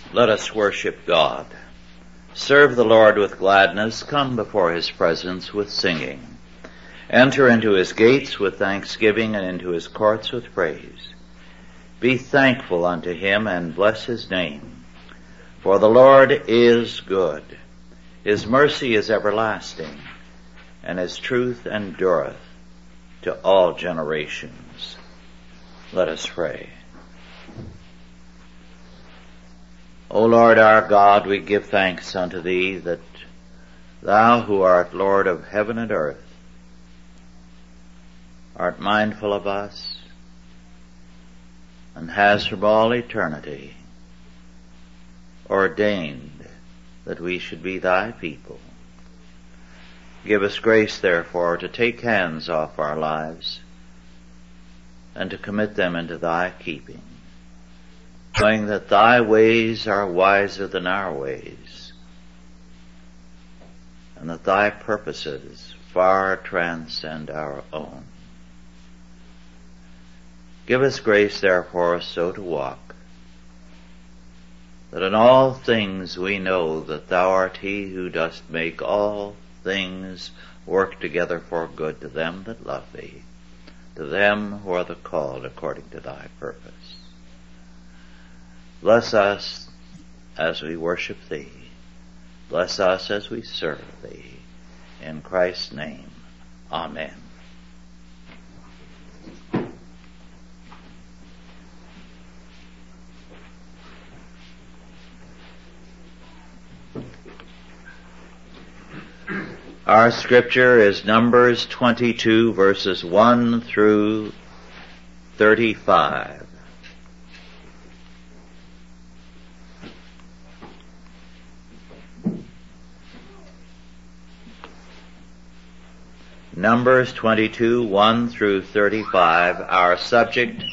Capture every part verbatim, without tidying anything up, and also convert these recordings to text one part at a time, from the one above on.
Let us worship God. Serve the Lord with gladness. Come before his presence with singing. Enter into his gates with thanksgiving and into his courts with praise. Be thankful unto him and bless his name. For the Lord is good. His mercy is everlasting, and his truth endureth to all generations. Let us pray. O Lord our God, we give thanks unto thee that thou who art Lord of heaven and earth art mindful of us and has from all eternity ordained that we should be thy people. Give us grace, therefore, to take hands off our lives and to commit them into thy keeping, knowing that thy ways are wiser than our ways, and that thy purposes far transcend our own. Give us grace, therefore, so to walk, that in all things we know that thou art he who dost make all things work together for good to them that love thee, to them who are the called according to thy purpose. Bless us as we worship thee. Bless us as we serve thee. In Christ's name, amen. Our scripture is Numbers twenty-two, verses one through thirty-five. Numbers twenty-two, one through thirty-five. Our subject,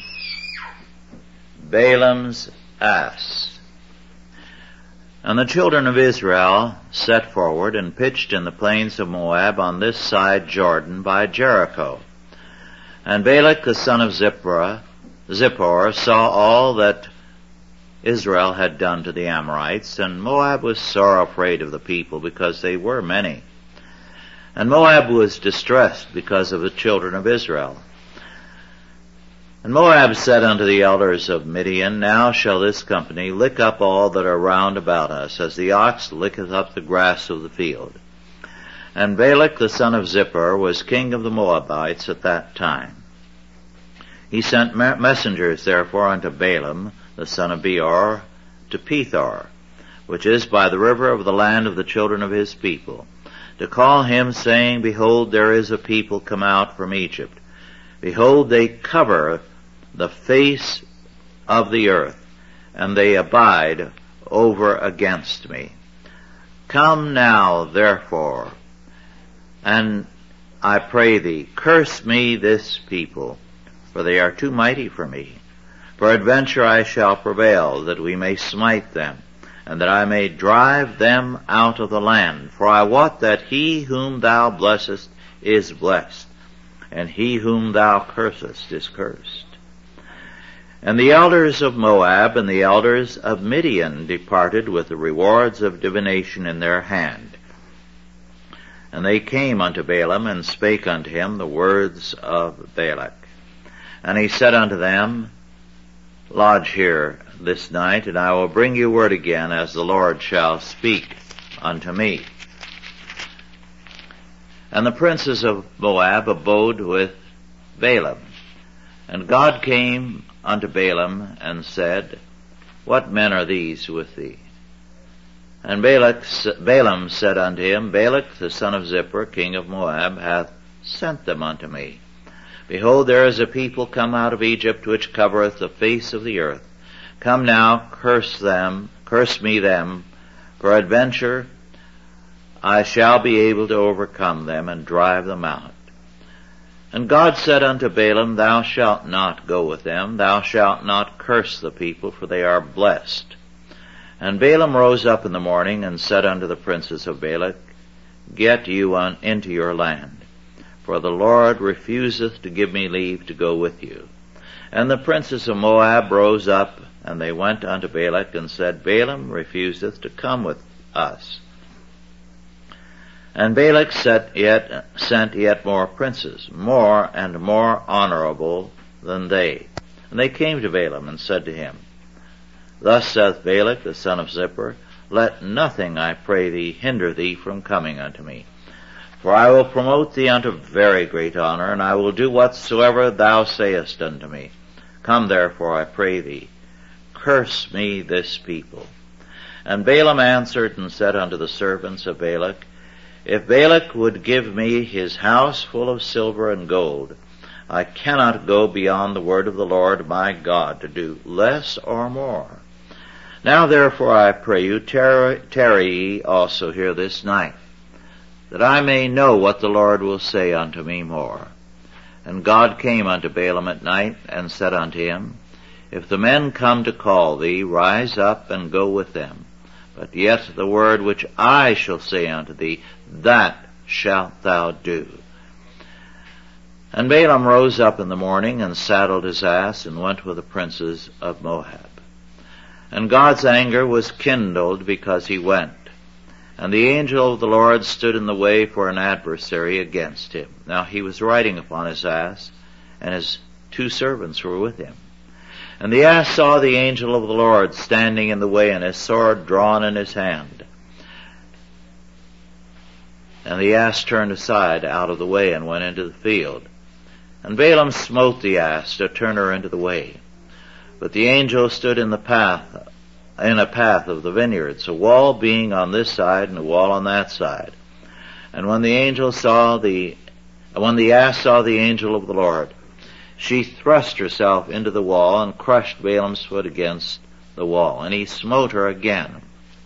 Balaam's ass. And the children of Israel set forward and pitched in the plains of Moab on this side Jordan by Jericho. And Balak the son of Zippor, Zippor saw all that Israel had done to the Amorites, and Moab was sore afraid of the people because they were many. And Moab was distressed because of the children of Israel. And Moab said unto the elders of Midian, Now shall this company lick up all that are round about us, as the ox licketh up the grass of the field. And Balak the son of Zippor was king of the Moabites at that time. He sent messengers therefore unto Balaam the son of Beor to Pethor, which is by the river of the land of the children of his people, to call him, saying, Behold, there is a people come out from Egypt. Behold, they cover the face of the earth, and they abide over against me. Come now, therefore, and I pray thee, curse me this people, for they are too mighty for me. Peradventure I shall prevail, that we may smite them, and that I may drive them out of the land. For I wot that he whom thou blessest is blessed, and he whom thou cursest is cursed. And the elders of Moab and the elders of Midian departed with the rewards of divination in their hand. And they came unto Balaam and spake unto him the words of Balak. And he said unto them, Lodge here this night, and I will bring you word again, as the Lord shall speak unto me. And the princes of Moab abode with Balaam. And God came unto Balaam and said, What men are these with thee? And Balak, Balaam said unto him, Balak the son of Zippor, king of Moab, hath sent them unto me. Behold, there is a people come out of Egypt, which covereth the face of the earth. Come now, curse them, curse me them, peradventure I shall be able to overcome them and drive them out. And God said unto Balaam, Thou shalt not go with them, thou shalt not curse the people, for they are blessed. And Balaam rose up in the morning and said unto the princes of Balak, Get you on into your land, for the Lord refuseth to give me leave to go with you. And the princes of Moab rose up And they went unto Balak and said, Balaam refuseth to come with us. And Balak set yet, sent yet more princes, more and more honorable than they. And they came to Balaam and said to him, Thus saith Balak the son of Zippor, Let nothing, I pray thee, hinder thee from coming unto me. For I will promote thee unto very great honor, and I will do whatsoever thou sayest unto me. Come therefore, I pray thee, curse me this people. And Balaam answered and said unto the servants of Balak, If Balak would give me his house full of silver and gold, I cannot go beyond the word of the Lord my God to do less or more. Now therefore I pray you, tarry, tarry ye also here this night, that I may know what the Lord will say unto me more. And God came unto Balaam at night, and said unto him, If the men come to call thee, rise up and go with them. But yet the word which I shall say unto thee, that shalt thou do. And Balaam rose up in the morning, and saddled his ass, and went with the princes of Moab. And God's anger was kindled because he went. And the angel of the Lord stood in the way for an adversary against him. Now he was riding upon his ass, and his two servants were with him. And the ass saw the angel of the Lord standing in the way, and his sword drawn in his hand. And the ass turned aside out of the way, and went into the field. And Balaam smote the ass to turn her into the way. But the angel stood in the path, in a path of the vineyards, a wall being on this side and a wall on that side. And when the angel saw the, when the ass saw the angel of the Lord, she thrust herself into the wall and crushed Balaam's foot against the wall, and he smote her again.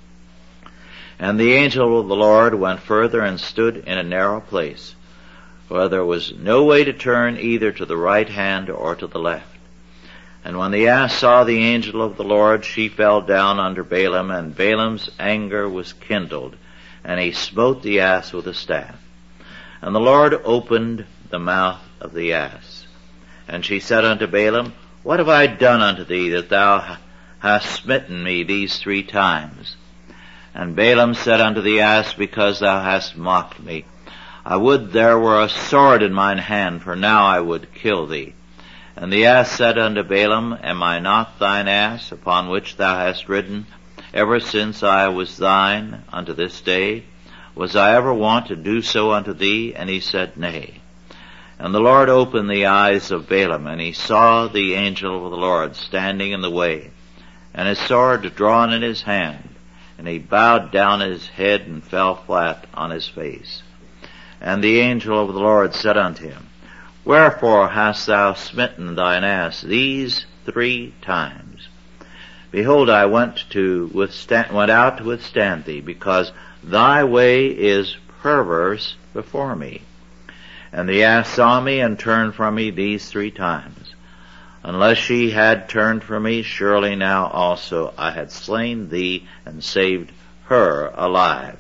And the angel of the Lord went further and stood in a narrow place, where there was no way to turn either to the right hand or to the left. And when the ass saw the angel of the Lord, she fell down under Balaam, and Balaam's anger was kindled, and he smote the ass with a staff. And the Lord opened the mouth of the ass. And she said unto Balaam, What have I done unto thee, that thou hast smitten me these three times? And Balaam said unto the ass, Because thou hast mocked me. I would there were a sword in mine hand, for now I would kill thee. And the ass said unto Balaam, Am I not thine ass, upon which thou hast ridden, ever since I was thine unto this day? Was I ever wont to do so unto thee? And he said, Nay. And the Lord opened the eyes of Balaam, and he saw the angel of the Lord standing in the way, and his sword drawn in his hand. And he bowed down his head and fell flat on his face. And the angel of the Lord said unto him, Wherefore hast thou smitten thine ass these three times? Behold, I went to withstand, went out to withstand thee, because thy way is perverse before me. And the ass saw me and turned from me these three times. Unless she had turned from me, surely now also I had slain thee and saved her alive.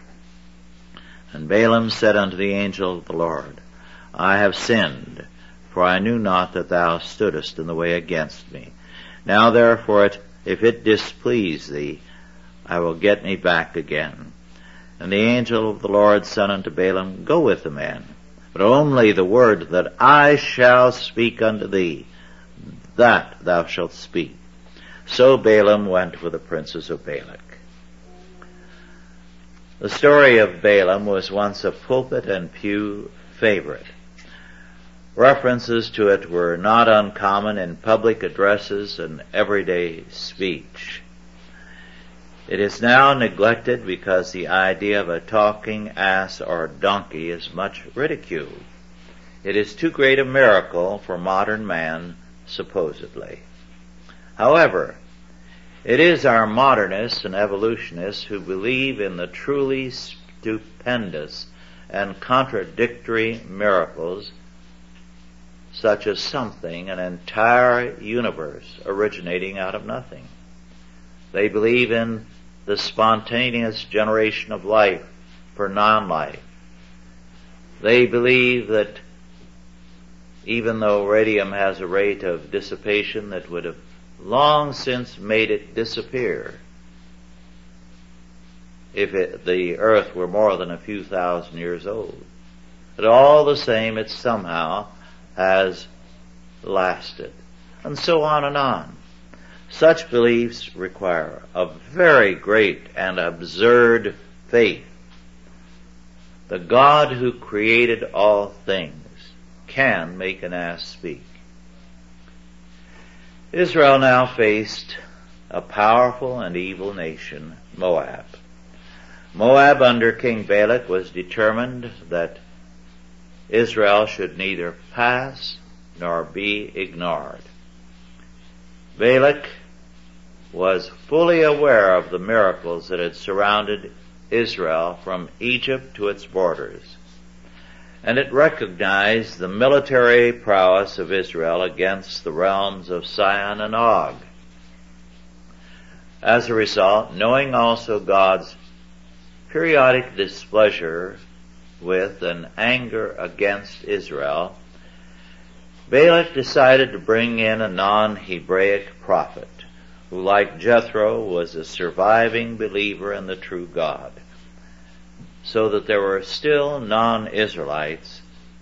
And Balaam said unto the angel of the Lord, I have sinned, for I knew not that thou stoodest in the way against me. Now therefore, it, if it displease thee, I will get me back again. And the angel of the Lord said unto Balaam, Go with the man, but only the word that I shall speak unto thee, that thou shalt speak. So Balaam went with the princes of Balak. The story of Balaam was once a pulpit and pew favorite. References to it were not uncommon in public addresses and everyday speech. It is now neglected because the idea of a talking ass or donkey is much ridiculed. It is too great a miracle for modern man, supposedly. However, it is our modernists and evolutionists who believe in the truly stupendous and contradictory miracles, such as something, an entire universe originating out of nothing. They believe in the spontaneous generation of life for non-life. They believe that even though radium has a rate of dissipation that would have long since made it disappear. If it, the earth were more than a few thousand years old. But all the same, it somehow has lasted. And so on and on. Such beliefs require a very great and absurd faith. The God who created all things can make an ass speak. Israel now faced a powerful and evil nation, Moab. Moab under King Balak was determined that Israel should neither pass nor be ignored. Balak was fully aware of the miracles that had surrounded Israel from Egypt to its borders, and it recognized the military prowess of Israel against the realms of Sihon and Og. As a result, knowing also God's periodic displeasure with and anger against Israel, Balak decided to bring in a non-Hebraic prophet who, like Jethro, was a surviving believer in the true God, so that there were still non-Israelites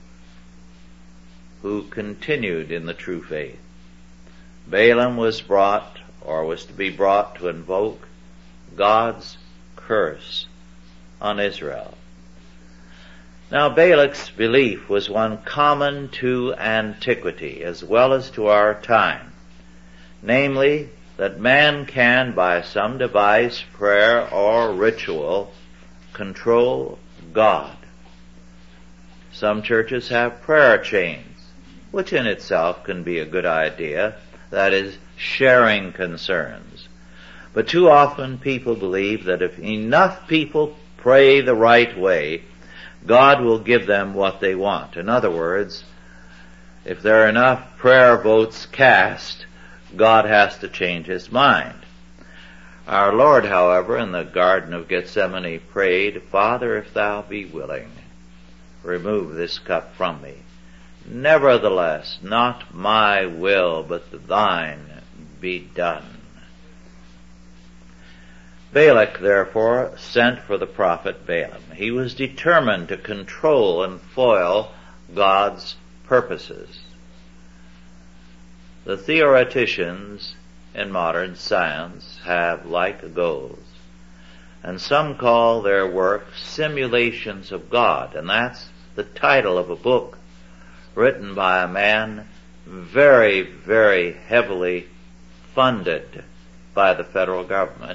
who continued in the true faith. Balaam was brought, or was to be brought, to invoke God's curse on Israel. Now, Balak's belief was one common to antiquity as well as to our time, namely, that man can, by some device, prayer, or ritual, control God. Some churches have prayer chains, which in itself can be a good idea, that is, sharing concerns. But too often people believe that if enough people pray the right way, God will give them what they want. In other words, if there are enough prayer votes cast, God has to change his mind. Our Lord, however, in the Garden of Gethsemane prayed, "Father, if thou be willing, remove this cup from me. Nevertheless, not my will, but thine be done." Balak, therefore, sent for the prophet Balaam. He was determined to control and foil God's purposes. The theoreticians in modern science have like goals, and some call their work Simulations of God, and that's the title of a book written by a man very, very heavily funded by the federal government,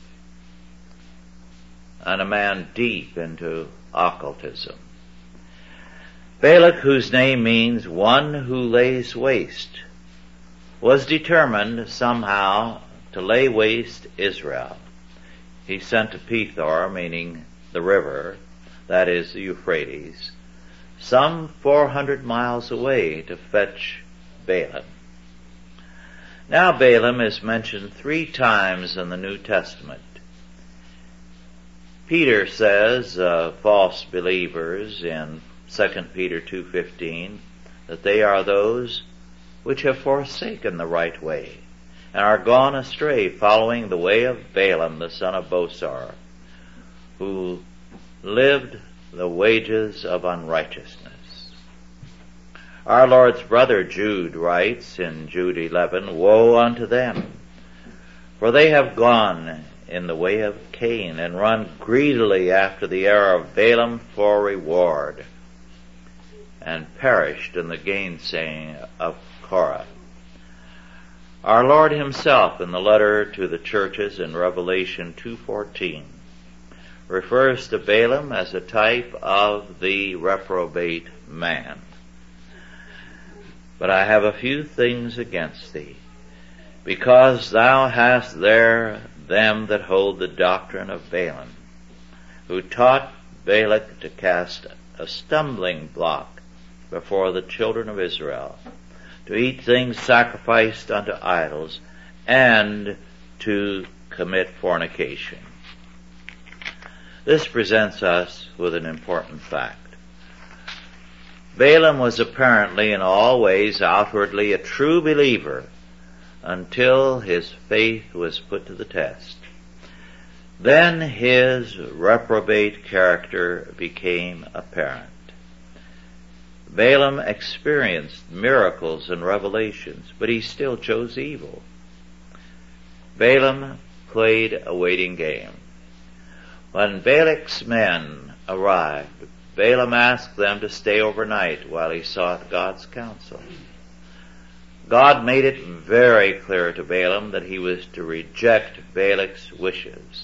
and a man deep into occultism. Balak, whose name means one who lays waste, was determined somehow to lay waste Israel. He sent to Pethor, meaning the river, that is the Euphrates, some four hundred miles away to fetch Balaam. Now Balaam is mentioned three times in the New Testament. Peter says of false believers in Second Peter two fifteen that they are those which have forsaken the right way and are gone astray, following the way of Balaam the son of Bosor, who lived the wages of unrighteousness. Our Lord's brother Jude writes in Jude eleven, "Woe unto them, for they have gone in the way of Cain, and run greedily after the error of Balaam for reward, and perished in the gainsaying of Korah." Our Lord himself, in the letter to the churches in Revelation two fourteen, refers to Balaam as a type of the reprobate man. "But I have a few things against thee, because thou hast there them that hold the doctrine of Balaam, who taught Balak to cast a stumbling block before the children of Israel, to eat things sacrificed unto idols, and to commit fornication." This presents us with an important fact. Balaam was apparently in all ways outwardly a true believer, until his faith was put to the test. Then his reprobate character became apparent. Balaam experienced miracles and revelations, but he still chose evil. Balaam played a waiting game. When Balak's men arrived, Balaam asked them to stay overnight while he sought God's counsel. God made it very clear to Balaam that he was to reject Balak's wishes.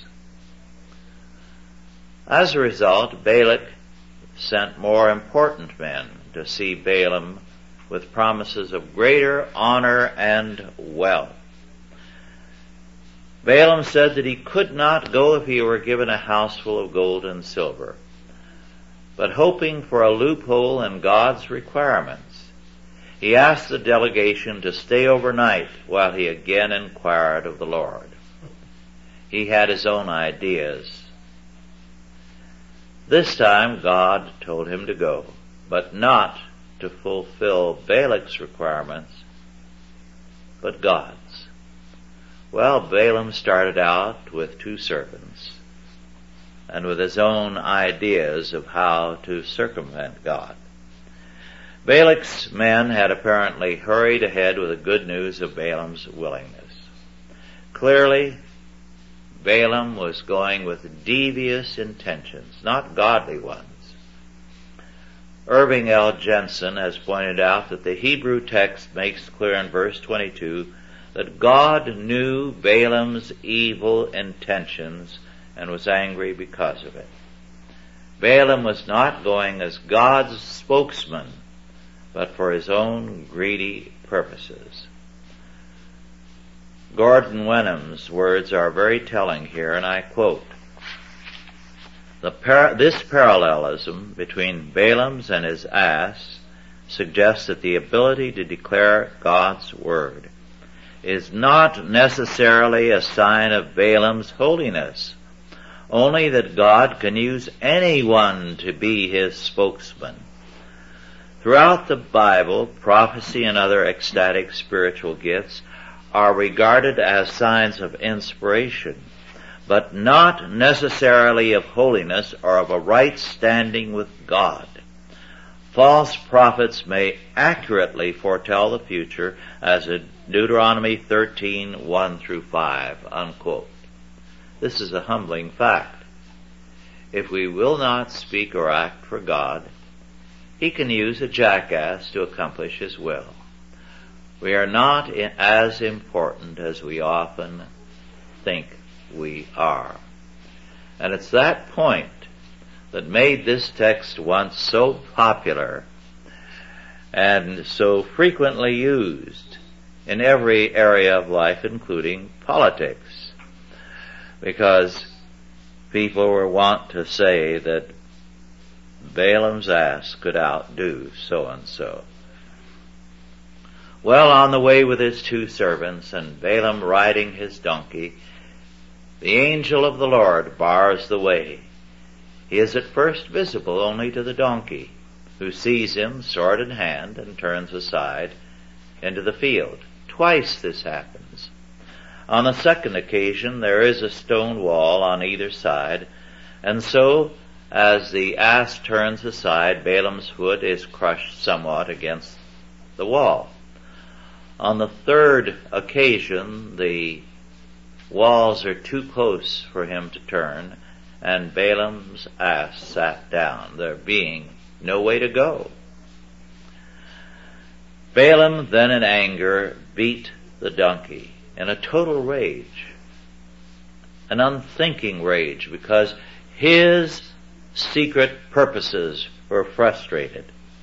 As a result, Balak sent more important men to see Balaam with promises of greater honor and wealth. Balaam said that he could not go if he were given a house full of gold and silver, but hoping for a loophole in God's requirements, he asked the delegation to stay overnight while he again inquired of the Lord. He had his own ideas. This time God told him to go, but not to fulfill Balak's requirements, but God's. Well, Balaam started out with two servants and with his own ideas of how to circumvent God. Balak's men had apparently hurried ahead with the good news of Balaam's willingness. Clearly, Balaam was going with devious intentions, not godly ones. Irving L. Jensen has pointed out that the Hebrew text makes clear in verse twenty-two that God knew Balaam's evil intentions and was angry because of it. Balaam was not going as God's spokesman, but for his own greedy purposes. Gordon Wenham's words are very telling here, and I quote, The par- this parallelism between Balaam's and his ass suggests that the ability to declare God's word is not necessarily a sign of Balaam's holiness, only that God can use anyone to be his spokesman. Throughout the Bible, prophecy and other ecstatic spiritual gifts are regarded as signs of inspiration, but not necessarily of holiness or of a right standing with God. False prophets may accurately foretell the future, as in Deuteronomy thirteen, one through five, unquote. This is a humbling fact. If we will not speak or act for God, he can use a jackass to accomplish his will. We are not as important as we often think we are. And it's that point that made this text once so popular and so frequently used in every area of life, including politics, because people were wont to say that Balaam's ass could outdo so-and-so. Well, on the way with his two servants and Balaam riding his donkey, the angel of the Lord bars the way. He is at first visible only to the donkey, who sees him sword in hand and turns aside into the field. Twice this happens. On the second occasion there is a stone wall on either side, and so as the ass turns aside, Balaam's foot is crushed somewhat against the wall. On the third occasion, the walls are too close for him to turn, and Balaam's ass sat down, there being no way to go. Balaam then in anger beat the donkey in a total rage, an unthinking rage, because his secret purposes were frustrated.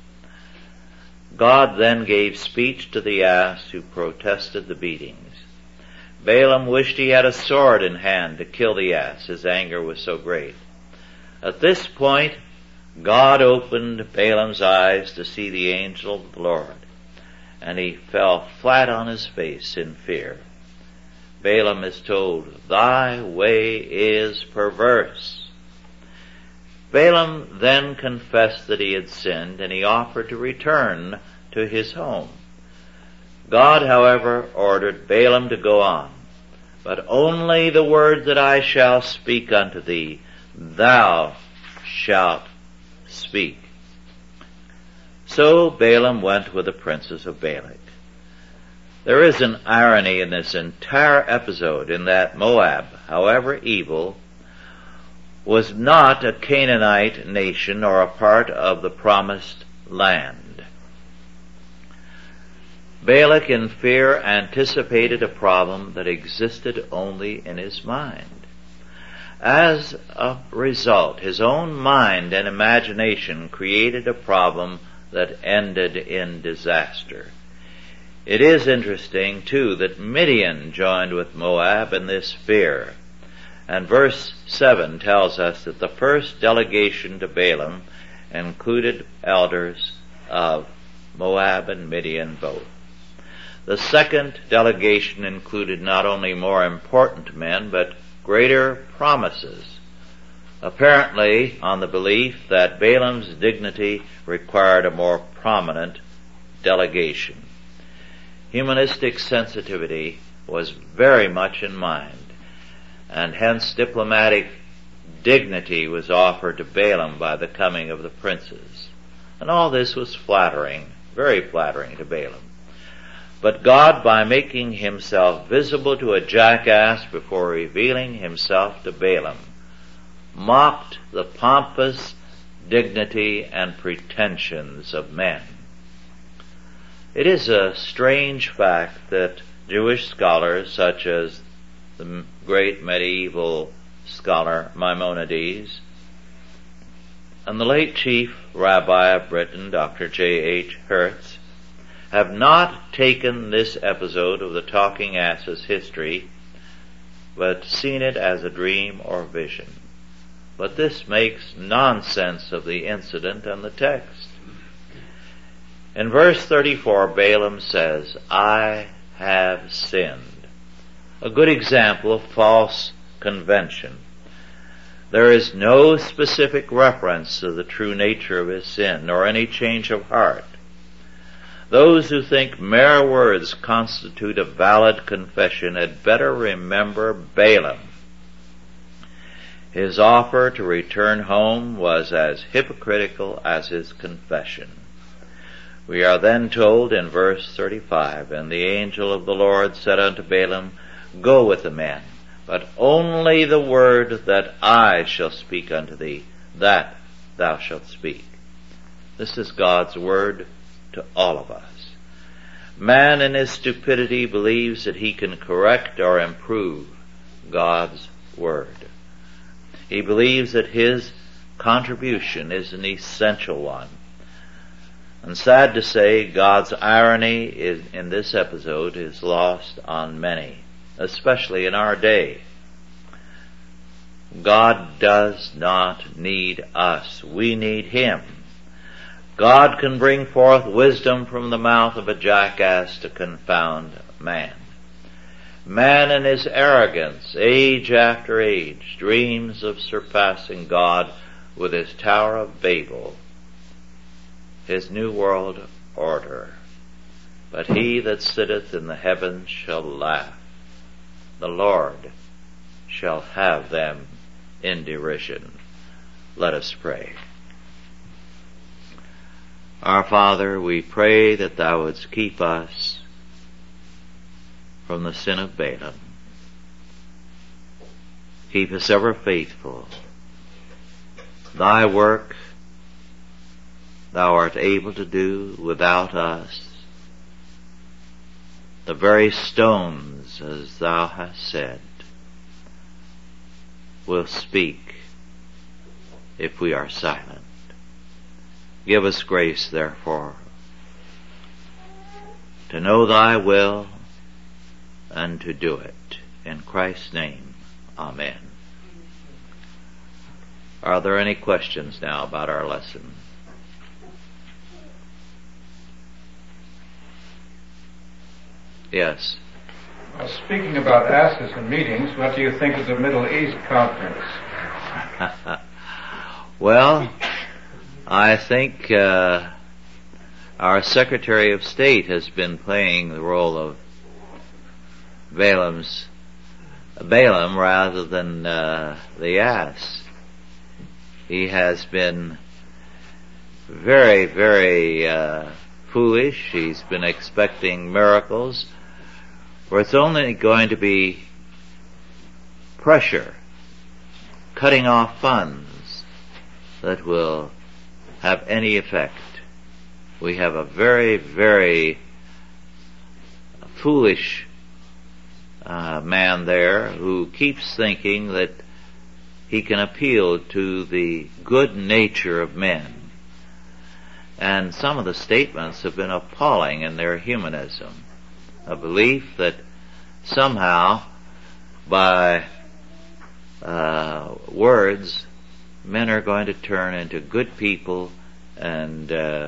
God then gave speech to the ass, who protested the beatings. Balaam wished he had a sword in hand to kill the ass. His anger was so great. At this point, God opened Balaam's eyes to see the angel of the Lord, and he fell flat on his face in fear. Balaam is told, "Thy way is perverse." Balaam then confessed that he had sinned, and he offered to return to his home. God, however, ordered Balaam to go on. But only the word that I shall speak unto thee, thou shalt speak. So Balaam went with the princes of Balak. There is an irony in this entire episode in that Moab, however evil, was not a Canaanite nation or a part of the promised land. Balak in fear anticipated a problem that existed only in his mind. As a result, his own mind and imagination created a problem that ended in disaster. It is interesting, too, that Midian joined with Moab in this fear. And verse seven tells us that the first delegation to Balaam included elders of Moab and Midian both. The second delegation included not only more important men, but greater promises, apparently on the belief that Balaam's dignity required a more prominent delegation. Humanistic sensitivity was very much in mind, and hence diplomatic dignity was offered to Balaam by the coming of the princes. And all this was flattering, very flattering to Balaam. But God, by making himself visible to a jackass before revealing himself to Balaam, mocked the pompous dignity and pretensions of men. It is a strange fact that Jewish scholars such as the great medieval scholar Maimonides and the late chief rabbi of Britain, Doctor J H Hertz, have not taken this episode of the talking ass's history, but seen it as a dream or vision. But this makes nonsense of the incident and the text. In verse thirty-four, Balaam says, I have sinned. A good example of false convention. There is no specific reference to the true nature of his sin, nor any change of heart. Those who think mere words constitute a valid confession had better remember Balaam. His offer to return home was as hypocritical as his confession. We are then told in verse thirty-five, And the angel of the Lord said unto Balaam, Go with the men, but only the word that I shall speak unto thee, that thou shalt speak. This is God's word to all of us. Man in his stupidity believes that he can correct or improve God's word. He believes that his contribution is an essential one. And sad to say, God's irony is, in this episode is lost on many, especially in our day. God does not need us. We need Him. God can bring forth wisdom from the mouth of a jackass to confound man. Man in his arrogance, age after age, dreams of surpassing God with his Tower of Babel, his new world order. But he that sitteth in the heavens shall laugh. The Lord shall have them in derision. Let us pray. Our Father, we pray that Thou wouldst keep us from the sin of Balaam. Keep us ever faithful. Thy work Thou art able to do without us. The very stones, as Thou hast said, will speak if we are silent. Give us grace, therefore, to know Thy will and to do it. In Christ's name, Amen. Are there any questions now about our lesson? Yes. Well, speaking about asses and meetings, what do you think of the Middle East Conference? Well, I think uh, Our Secretary of State has been playing the role of Balaam's Balaam rather than uh, the ass. He has been very, very uh, foolish. He's been expecting miracles where it's only going to be pressure, cutting off funds that will have any effect. We have a very, very foolish uh, man there who keeps thinking that he can appeal to the good nature of men. And some of the statements have been appalling in their humanism. A belief that somehow by uh, words men are going to turn into good people and uh,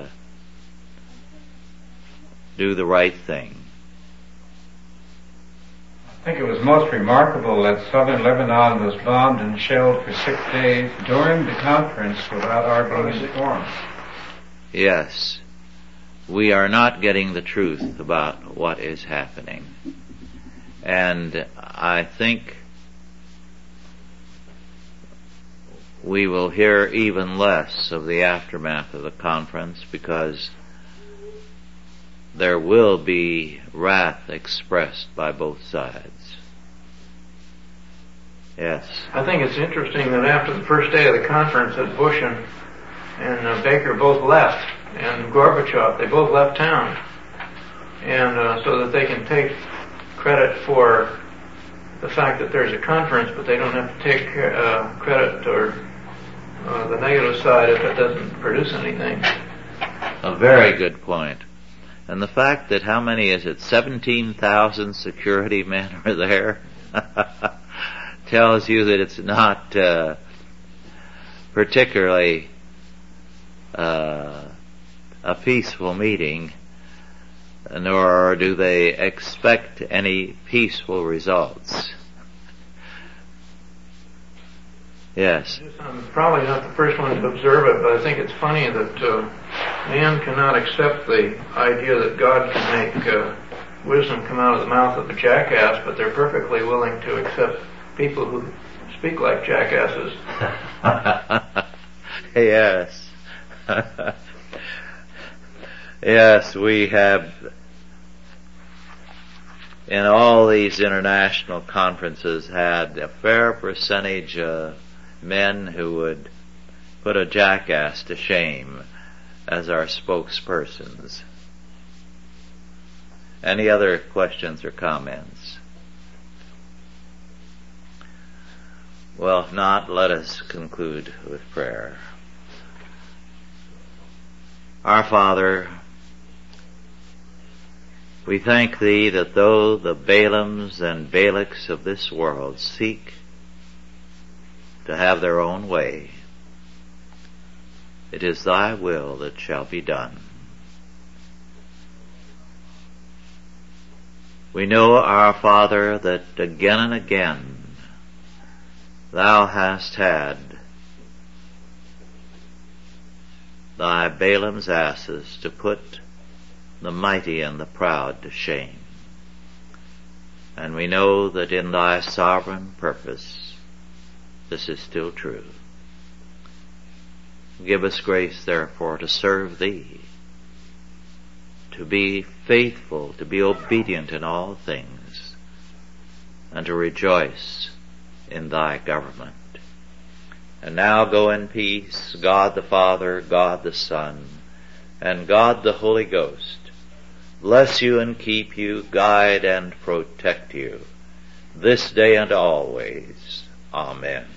do the right thing. I think it was most remarkable that southern Lebanon was bombed and shelled for six days during the conference without our being informed. Yes, we are not getting the truth about what is happening. And I think we will hear even less of the aftermath of the conference because there will be wrath expressed by both sides. Yes. I think it's interesting that after the first day of the conference that Bush and, and uh, Baker both left, and Gorbachev, they both left town. And uh, so that they can take credit for the fact that there's a conference, but they don't have to take uh, credit or uh, the negative side if it doesn't produce anything. A very good point. And the fact that how many is it, seventeen thousand security men are there, tells you that it's not uh, particularly uh, a peaceful meeting, nor do they expect any peaceful results. Yes. I'm probably not the first one to observe it, but I think it's funny that uh, man cannot accept the idea that God can make uh, wisdom come out of the mouth of a jackass, but they're perfectly willing to accept people who speak like jackasses. Yes. Yes, we have in all these international conferences had a fair percentage of men who would put a jackass to shame as our spokespersons. Any other questions or comments? Well, if not, let us conclude with prayer. Our Father, we thank Thee that though the Balaams and Balaks of this world seek to have their own way, it is Thy will that shall be done. We know, our Father, that again and again Thou hast had Thy Balaam's asses to put the mighty and the proud to shame. And we know that in Thy sovereign purpose this is still true. Give us grace, therefore, to serve Thee, to be faithful, to be obedient in all things, and to rejoice in Thy government. And now go in peace, God the Father, God the Son, and God the Holy Ghost, bless you and keep you, guide and protect you, this day and always. Amen.